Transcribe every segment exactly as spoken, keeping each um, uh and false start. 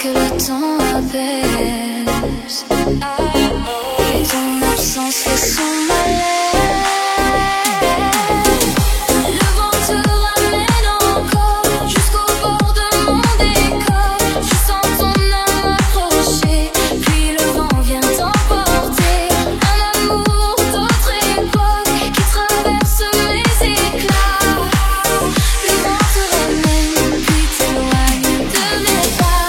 que le temps apaise. Et ton absence fait son malaise. Le vent te ramène encore jusqu'au bord de mon décor. Je sens ton âme approcher, puis le vent vient t'emporter. Un amour d'autre époque qui traverse mes éclats. Le vent te ramène, puis t'éloigne de mes pas.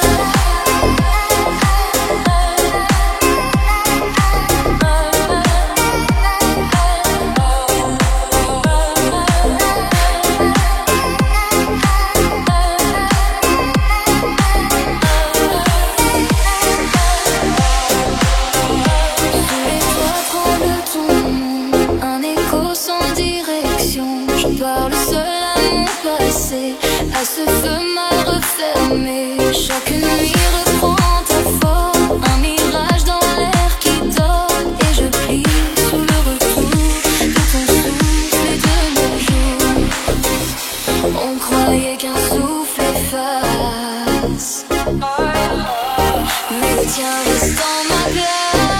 Un écho sans direction. Je parle seul à mon passé, à ce feu mal refermé. Chaque nuit reprend ta forme, un mirage dans l'air qui dort. Et je plie sous le retour de ton souffle et de nos jours. On croyait qu'un souffle efface, mais le tien reste en ma glace.